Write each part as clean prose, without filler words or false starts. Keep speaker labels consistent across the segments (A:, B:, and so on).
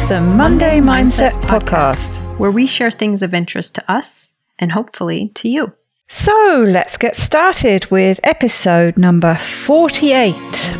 A: the Monday Mindset Podcast,
B: where we share things of interest to us and hopefully to you.
A: So let's get started with episode number 48.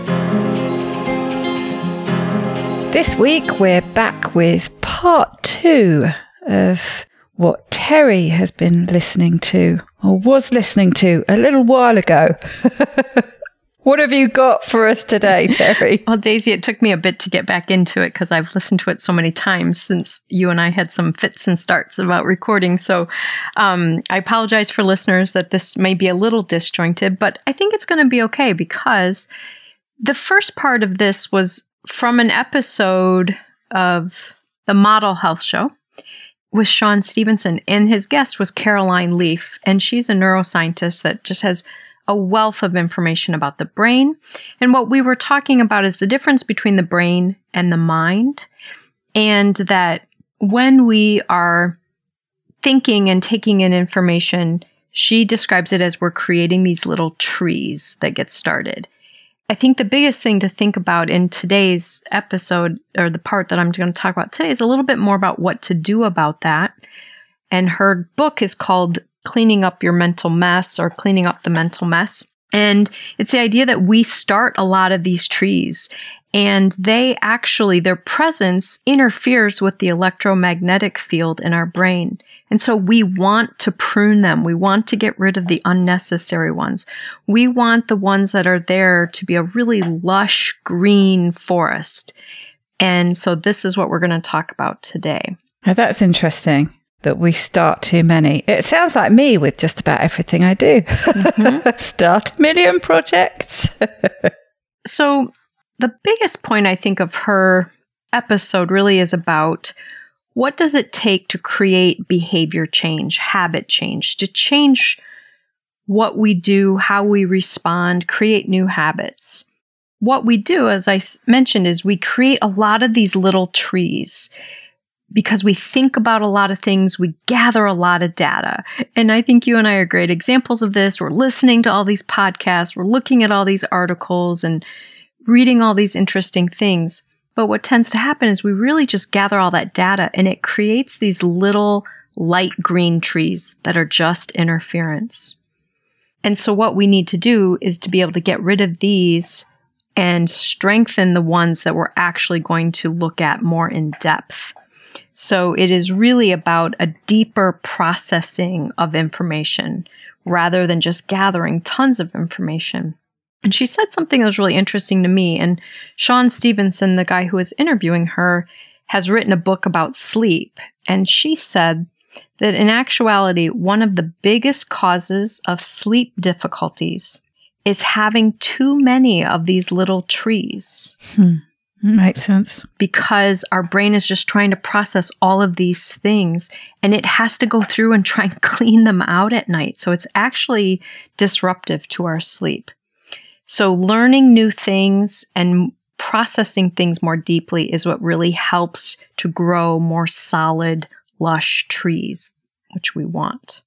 A: This week we're back with part 2 of what Terry has been listening to, or was listening to a little while ago. What have you got for us today, Terry?
B: Well, Daisy, it took me a bit to get back into it because I've listened to it so many times since you and I had some fits and starts about recording. So I apologize for listeners that this may be a little disjointed, but I think it's going to be okay because the first part of this was from an episode of the Model Health Show with Shawn Stevenson, and his guest was Caroline Leaf, and she's a neuroscientist that just has a wealth of information about the brain. And what we were talking about is the difference between the brain and the mind, and that when we are thinking and taking in information, she describes it as we're creating these little trees that get started. I think the biggest thing to think about in today's episode, or the part that I'm going to talk about today, is a little bit more about what to do about that. And her book is called Cleaning Up Your Mental Mess, or Cleaning Up the Mental Mess. And it's the idea that we start a lot of these trees, and their presence interferes with the electromagnetic field in our brain. And so we want to prune them. We want to get rid of the unnecessary ones. We want the ones that are there to be a really lush green forest. And so this is what we're going to talk about today.
A: Now that's interesting, that we start too many. It sounds like me with just about everything I do. Mm-hmm. Start a million projects.
B: So the biggest point I think of her episode really is about what does it take to create behavior change, habit change, to change what we do, how we respond, create new habits. What we do, as I mentioned, is we create a lot of these little trees because we think about a lot of things, we gather a lot of data. And I think you and I are great examples of this. We're listening to all these podcasts, we're looking at all these articles and reading all these interesting things. But what tends to happen is we really just gather all that data, and it creates these little light green trees that are just interference. And so what we need to do is to be able to get rid of these and strengthen the ones that we're actually going to look at more in depth. So it is really about a deeper processing of information rather than just gathering tons of information. And she said something that was really interesting to me. And Shawn Stevenson, the guy who was interviewing her, has written a book about sleep. And she said that in actuality, one of the biggest causes of sleep difficulties is having too many of these little trees.
A: Makes sense.
B: Because our brain is just trying to process all of these things, and it has to go through and try and clean them out at night. So it's actually disruptive to our sleep. So learning new things and processing things more deeply is what really helps to grow more solid, lush trees, which we want.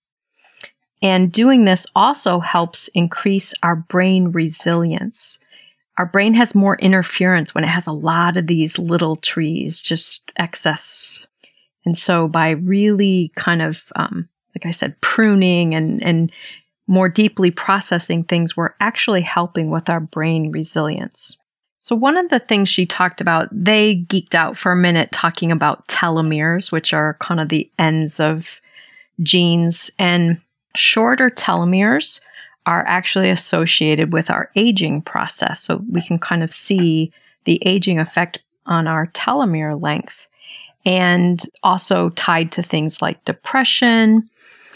B: And doing this also helps increase our brain resilience. Our brain has more interference when it has a lot of these little trees, just excess. And so by really kind of, like I said, pruning and more deeply processing things, we're actually helping with our brain resilience. So one of the things she talked about, they geeked out for a minute talking about telomeres, which are kind of the ends of genes. And shorter telomeres are actually associated with our aging process. So we can kind of see the aging effect on our telomere length, and also tied to things like depression.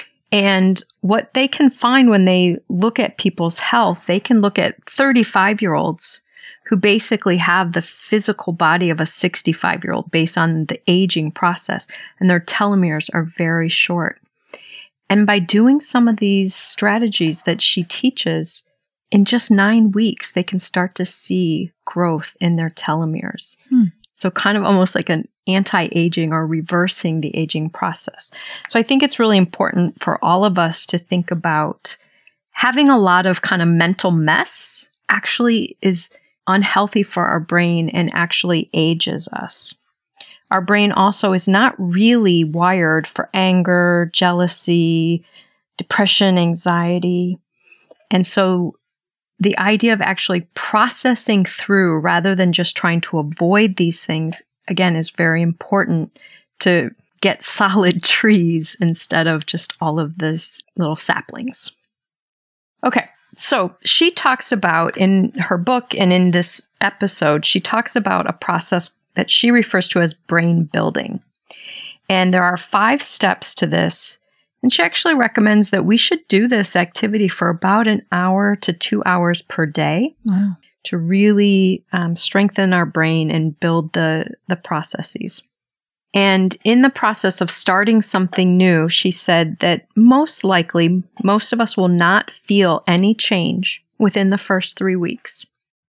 B: And what they can find when they look at people's health, they can look at 35-year-olds who basically have the physical body of a 65-year-old based on the aging process, and their telomeres are very short. And by doing some of these strategies that she teaches, in just 9 weeks, they can start to see growth in their telomeres. So kind of almost like an anti-aging or reversing the aging process. So I think it's really important for all of us to think about having a lot of kind of mental mess actually is unhealthy for our brain and actually ages us. our brain also is not really wired for anger, jealousy, depression, anxiety. And so the idea of actually processing through rather than just trying to avoid these things, again, is very important to get solid trees instead of just all of these little saplings. Okay, so she talks about in her book and in this episode, she talks about a process that she refers to as brain building. And there are 5 steps to this. And she actually recommends that we should do this activity for about an hour to 2 hours per day.
A: Wow.
B: To really strengthen our brain and build the processes. And in the process of starting something new, she said that most likely, most of us will not feel any change within the first 3 weeks.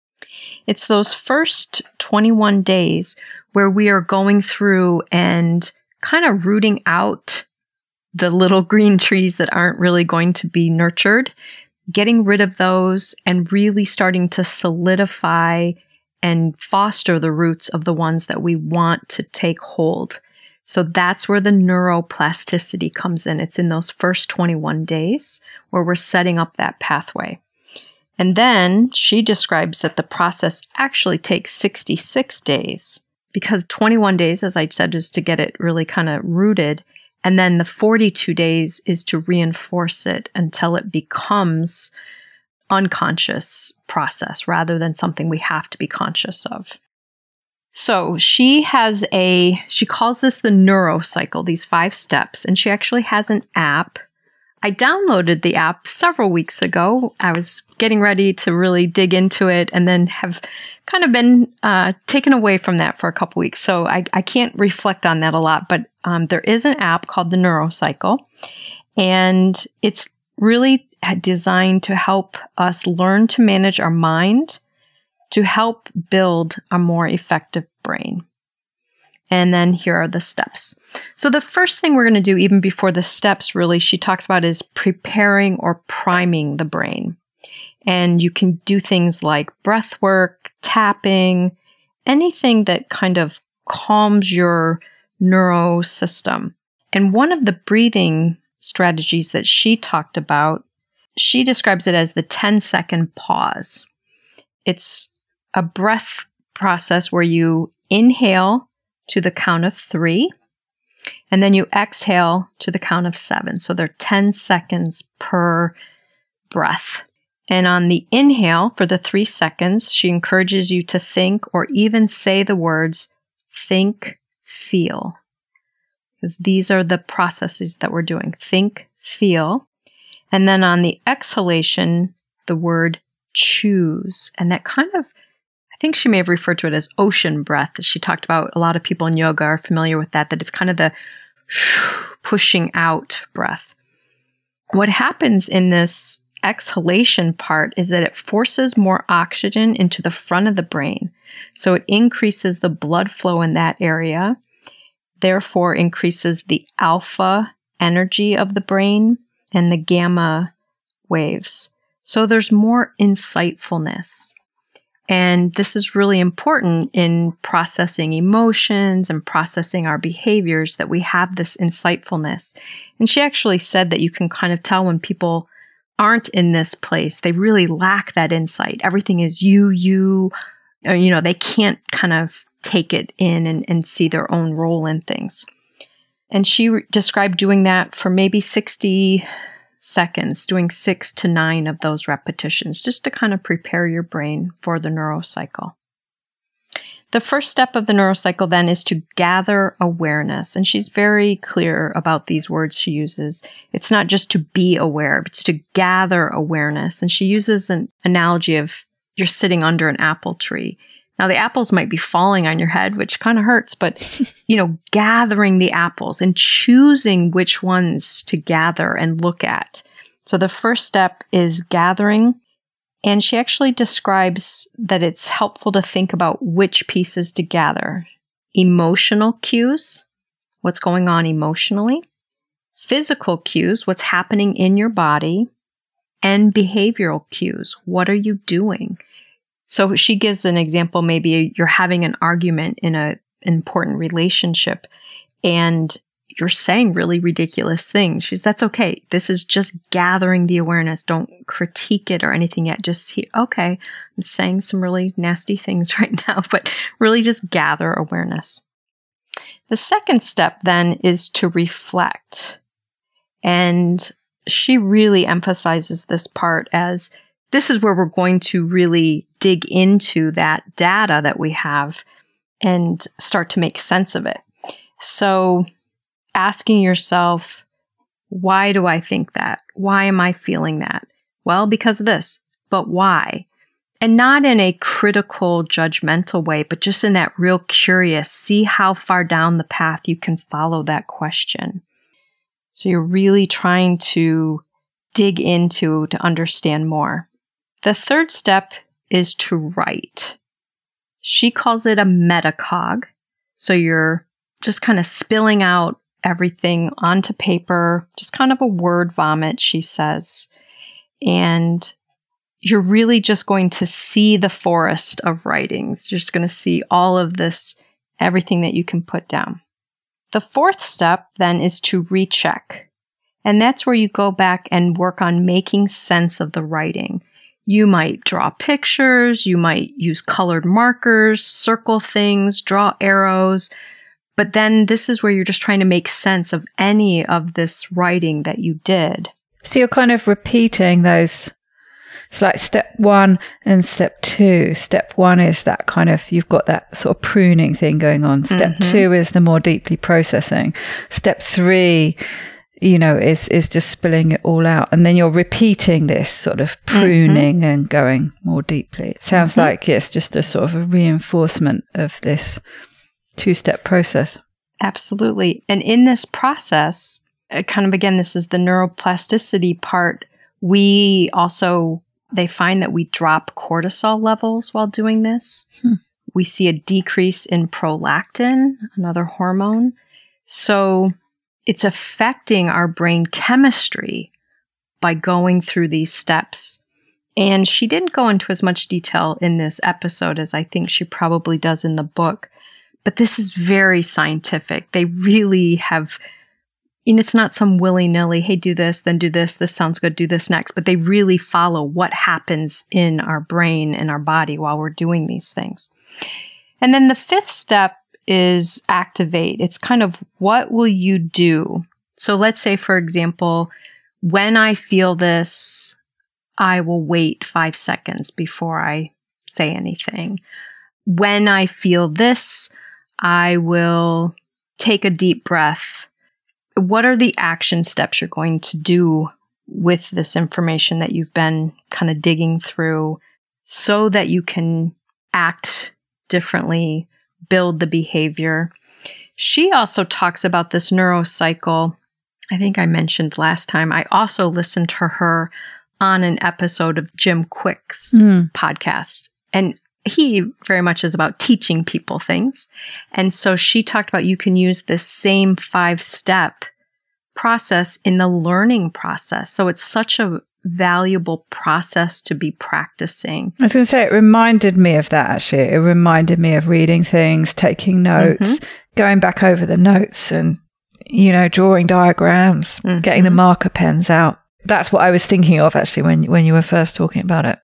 B: It's those first 21 days where we are going through and kind of rooting out the little green trees that aren't really going to be nurtured, getting rid of those and really starting to solidify and foster the roots of the ones that we want to take hold. So that's where the neuroplasticity comes in. It's in those first 21 days where we're setting up that pathway. And then she describes that the process actually takes 66 days because 21 days, as I said, is to get it really kind of rooted. And then the 42 days is to reinforce it until it becomes unconscious process rather than something we have to be conscious of. So she calls this the neurocycle, these 5 steps, and she actually has an app. I downloaded the app several weeks ago. I was getting ready to really dig into it and then have kind of been taken away from that for a couple weeks. So I can't reflect on that a lot, but there is an app called the Neurocycle, and it's really designed to help us learn to manage our mind to help build a more effective brain. And then here are the steps. So the first thing we're going to do, even before the steps really, she talks about is preparing or priming the brain. And you can do things like breath work, tapping, anything that kind of calms your neuro system. And one of the breathing strategies that she talked about, she describes it as the 10-second pause. It's a breath process where you inhale to the count of 3, and then you exhale to the count of 7. So they're 10 seconds per breath. And on the inhale, for the 3 seconds, she encourages you to think or even say the words, think, feel. Because these are the processes that we're doing. Think, feel. And then on the exhalation, the word choose. And that kind of, I think she may have referred to it as ocean breath, that she talked about. A lot of people in yoga are familiar with that it's kind of the pushing out breath. What happens in this exhalation part is that it forces more oxygen into the front of the brain. So it increases the blood flow in that area, therefore increases the alpha energy of the brain and the gamma waves. So there's more insightfulness. And this is really important in processing emotions and processing our behaviors, that we have this insightfulness. And she actually said that you can kind of tell when people aren't in this place, they really lack that insight. Everything is they can't kind of take it in and see their own role in things. And she described doing that for maybe 60 seconds, doing 6 to 9 of those repetitions, just to kind of prepare your brain for the neurocycle. The first step of the neurocycle then is to gather awareness. And she's very clear about these words she uses. It's not just to be aware, but it's to gather awareness. And she uses an analogy of you're sitting under an apple tree. Now, the apples might be falling on your head, which kind of hurts, but, gathering the apples and choosing which ones to gather and look at. So the first step is gathering. And she actually describes that it's helpful to think about which pieces to gather. Emotional cues, what's going on emotionally. Physical cues, what's happening in your body. And behavioral cues, what are you doing? So she gives an example, maybe you're having an argument in a important relationship. And you're saying really ridiculous things. That's okay. This is just gathering the awareness. Don't critique it or anything yet. Just see, okay, I'm saying some really nasty things right now, but really just gather awareness. The second step then is to reflect. And she really emphasizes this part as this is where we're going to really dig into that data that we have and start to make sense of it. So asking yourself, why do I think that? Why am I feeling that? Well, because of this, but why? And not in a critical, judgmental way, but just in that real curious, see how far down the path you can follow that question. So you're really trying to dig into to understand more. The third step is to write. She calls it a metacog. So you're just kind of spilling out everything onto paper, just kind of a word vomit, she says. And you're really just going to see the forest of writings. You're just going to see all of this, everything that you can put down. The fourth step then is to recheck. And that's where you go back and work on making sense of the writing. You might draw pictures, you might use colored markers, circle things, draw arrows. But then this is where you're just trying to make sense of any of this writing that you did.
A: So you're kind of repeating those. It's like step 1 and step 2. Step 1 is that kind of, you've got that sort of pruning thing going on. Step 2 is the more deeply processing. Step 3, is just spilling it all out. And then you're repeating this sort of pruning and going more deeply. It sounds like it's just a sort of a reinforcement of this 2-step process.
B: Absolutely. And in this process, kind of again, this is the neuroplasticity part. They find that we drop cortisol levels while doing this. We see a decrease in prolactin, another hormone. So it's affecting our brain chemistry by going through these steps. And she didn't go into as much detail in this episode as I think she probably does in the book. But this is very scientific. They really have, it's not some willy-nilly, hey, do this, then do this sounds good, do this next. But they really follow what happens in our brain and our body while we're doing these things. And then the 5th step is activate. It's kind of what will you do? So let's say, for example, when I feel this, I will wait 5 seconds before I say anything. When I feel this, I will take a deep breath. What are the action steps you're going to do with this information that you've been kind of digging through so that you can act differently, build the behavior? She also talks about this neurocycle. I think I mentioned last time, I also listened to her on an episode of Jim Quick's podcast. And he very much is about teaching people things. And so she talked about you can use this same 5-step process in the learning process. So it's such a valuable process to be practicing.
A: I was going to say, it reminded me of that, actually. It reminded me of reading things, taking notes, going back over the notes and, drawing diagrams, getting the marker pens out. That's what I was thinking of, actually, when you were first talking about it.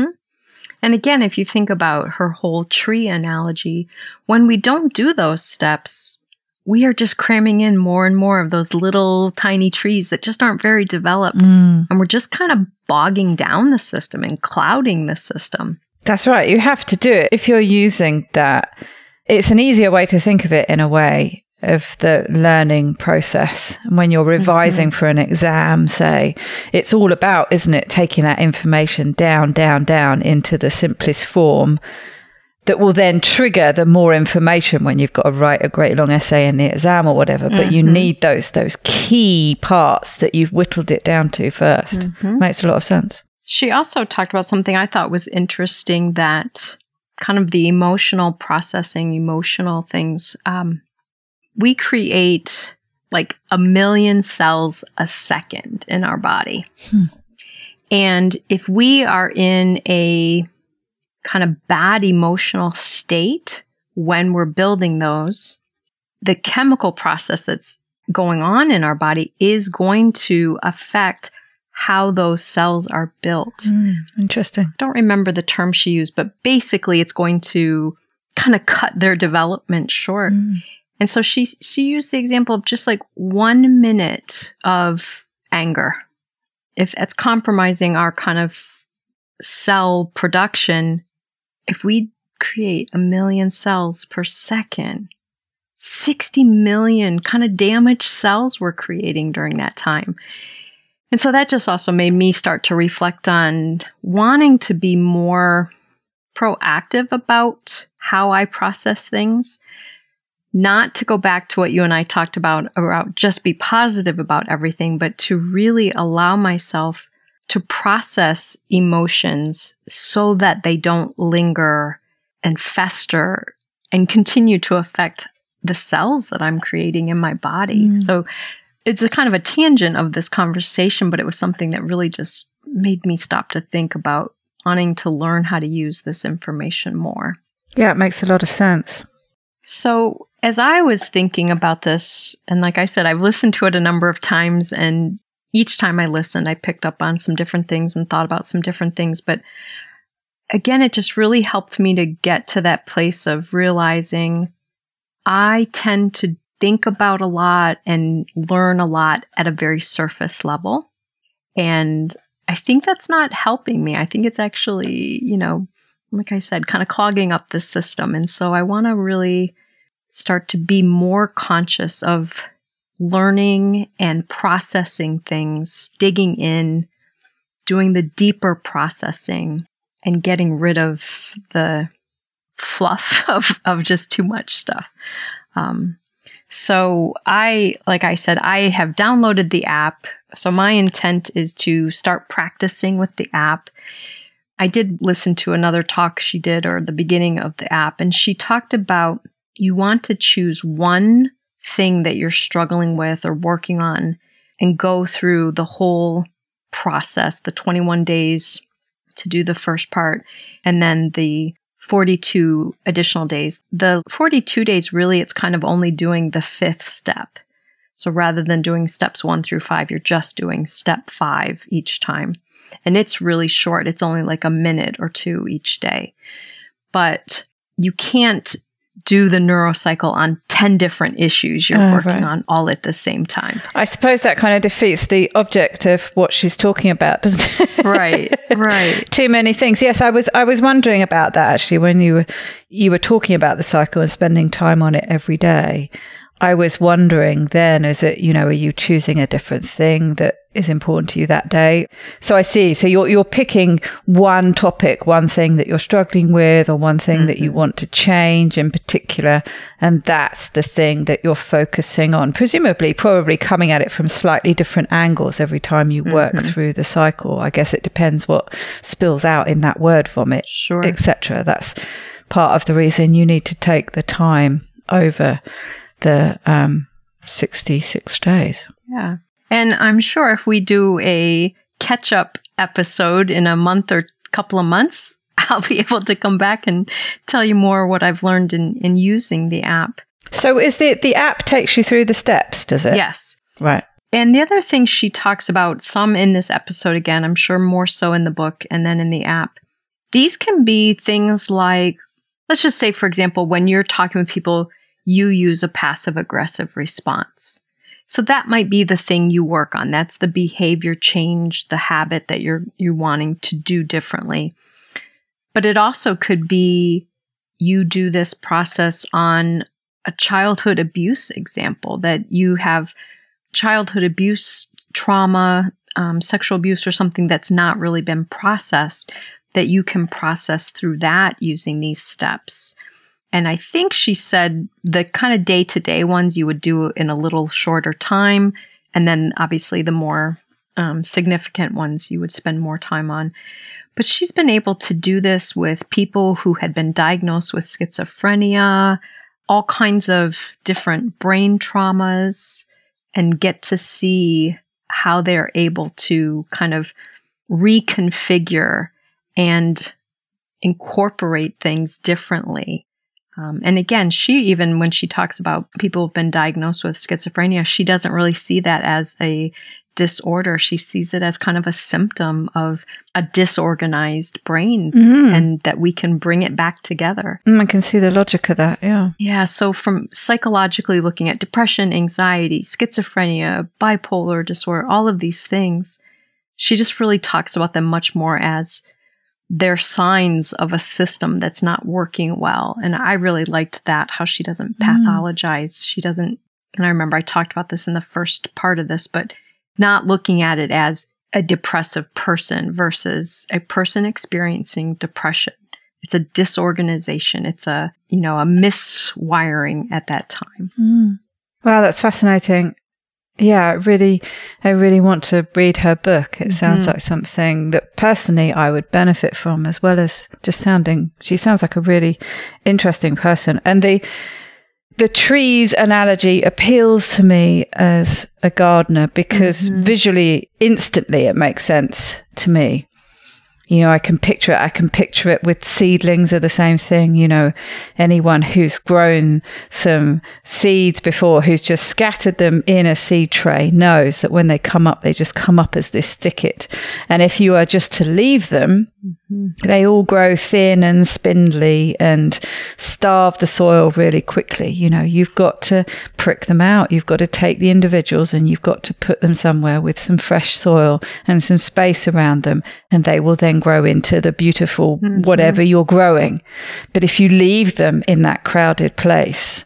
B: And again, if you think about her whole tree analogy, when we don't do those steps, we are just cramming in more and more of those little tiny trees that just aren't very developed. And we're just kind of bogging down the system and clouding the system.
A: That's right. You have to do it. If you're using that, it's an easier way to think of it in a way of the learning process. And when you're revising for an exam, say, it's all about, isn't it, taking that information down into the simplest form that will then trigger the more information when you've got to write a great long essay in the exam or whatever. But you need those key parts that you've whittled it down to first. Makes a lot of sense.
B: She also talked about something I thought was interesting, that kind of the emotional processing, emotional things. We create like 1 million cells a second in our body. And if we are in a kind of bad emotional state, when we're building those, the chemical process that's going on in our body is going to affect how those cells are built.
A: Interesting.
B: I don't remember the term she used, but basically it's going to kind of cut their development short. And so she used the example of just like 1 minute of anger. If that's compromising our kind of cell production, if we create 1 million cells per second, 60 million kind of damaged cells we're creating during that time. And so that just also made me start to reflect on wanting to be more proactive about how I process things, not to go back to what you and I talked about just be positive about everything, but to really allow myself to process emotions so that they don't linger and fester and continue to affect the cells that I'm creating in my body. So it's a kind of a tangent of this conversation, but it was something that really just made me stop to think about wanting to learn how to use this information more.
A: Yeah, it makes a lot of sense.
B: So as I was thinking about this, and like I said, I've listened to it a number of times, and each time I listened, I picked up on some different things and thought about some different things. But again, it just really helped me to get to that place of realizing I tend to think about a lot and learn a lot at a very surface level. And I think that's not helping me. I think it's actually, like I said, kind of clogging up the system. And so I want to really start to be more conscious of learning and processing things, digging in, doing the deeper processing, and getting rid of the fluff of just too much stuff. So like I said, I have downloaded the app. So my intent is to start practicing with the app. I did listen to another talk she did, or the beginning of the app, and she talked about you want to choose one thing that you're struggling with or working on and go through the whole process, the 21 days to do the first part, and then the 42 additional days. The 42 days, really, it's kind of only doing the 5th step. So rather than doing steps 1 through 5, you're just doing step 5 each time. And it's really short. It's only like a minute or 2 each day. But you can't do the neurocycle on 10 different issues you're working on all at the same time.
A: I suppose that kind of defeats the object of what she's talking about, doesn't it?
B: Right.
A: Too many things. Yes, I was wondering about that actually when you were talking about the cycle and spending time on it every day. I was wondering then, is it, are you choosing a different thing that is important to you that day? So I see. So you're picking one topic, one thing that you're struggling with, or one thing that you want to change in particular. And that's the thing that you're focusing on, presumably probably coming at it from slightly different angles every time you work through the cycle. I guess it depends what spills out in that word vomit, etc. That's part of the reason you need to take the time over the 66 days.
B: Yeah. And I'm sure if we do a catch-up episode in a month or couple of months, I'll be able to come back and tell you more what I've learned in using the app.
A: So is the app takes you through the steps, does it?
B: Yes.
A: Right.
B: And the other thing she talks about, some in this episode again, I'm sure more so in the book and then in the app, these can be things like, let's just say, for example, when you're talking with people, you use a passive-aggressive response. So that might be the thing you work on. That's the behavior change, the habit that you're wanting to do differently. But it also could be you do this process on a childhood abuse example, that you have childhood abuse, trauma, sexual abuse, or something that's not really been processed, that you can process through that using these steps. And I think she said the kind of day-to-day ones you would do in a little shorter time. And then obviously the more significant ones you would spend more time on. But she's been able to do this with people who had been diagnosed with schizophrenia, all kinds of different brain traumas, and get to see how they're able to kind of reconfigure and incorporate things differently. And again, even when she talks about people who've been diagnosed with schizophrenia, she doesn't really see that as a disorder. She sees it as kind of a symptom of a disorganized brain, and that we can bring it back together.
A: I can see the logic of that, yeah.
B: Yeah, so from psychologically looking at depression, anxiety, schizophrenia, bipolar disorder, all of these things, she just really talks about them much more as they're signs of a system that's not working well. And I really liked that, how she doesn't pathologize. She doesn't, and I remember I talked about this in the first part of this, but not looking at it as a depressive person versus a person experiencing depression. It's a disorganization. It's a miswiring at that time.
A: Wow, that's fascinating. Yeah, I really want to read her book. It sounds like something that personally I would benefit from, as well as just she sounds like a really interesting person. And the trees analogy appeals to me as a gardener because visually, instantly, it makes sense to me. I can picture it with seedlings are the same thing. Anyone who's grown some seeds before, who's just scattered them in a seed tray, knows that when they come up, they just come up as this thicket. And if you are just to leave them, they all grow thin and spindly and starve the soil really quickly. You've got to prick them out. You've got to take the individuals and you've got to put them somewhere with some fresh soil and some space around them, and they will then grow into the beautiful whatever you're growing. But if you leave them in that crowded place,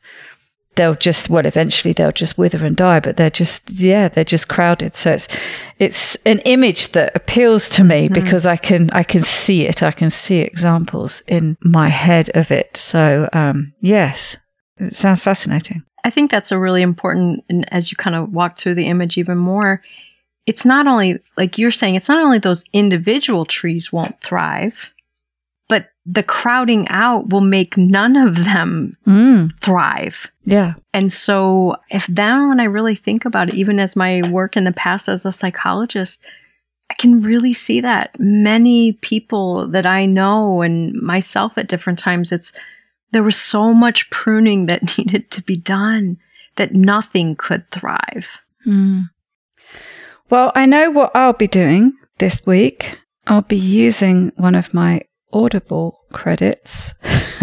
A: eventually they'll just wither and die, but they're just crowded. So it's an image that appeals to me because I can see it. I can see examples in my head of it. So, yes, it sounds fascinating.
B: I think that's a really important, and as you kind of walk through the image even more, it's not only, like you're saying, it's not only those individual trees won't thrive, but the crowding out will make none of them thrive.
A: Yeah.
B: And so when I really think about it, even as my work in the past as a psychologist, I can really see that many people that I know and myself at different times, there was so much pruning that needed to be done that nothing could thrive.
A: Well, I know what I'll be doing this week. I'll be using one of my Audible credits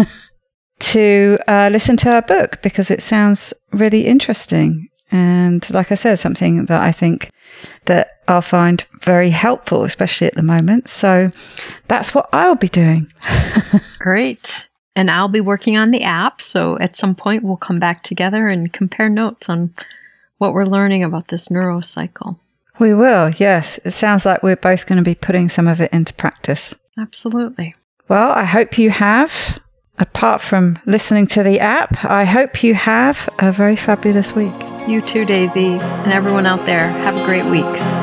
A: to listen to her book because it sounds really interesting. And like I said, something that I think that I'll find very helpful, especially at the moment. So that's what I'll be doing.
B: Great. And I'll be working on the app. So at some point, we'll come back together and compare notes on what we're learning about this neurocycle.
A: We will, yes. It sounds like we're both going to be putting some of it into practice.
B: Absolutely.
A: Well, I hope you have, apart from listening to the app, I hope you have a very fabulous week.
B: You too, Daisy. And everyone out there, have a great week.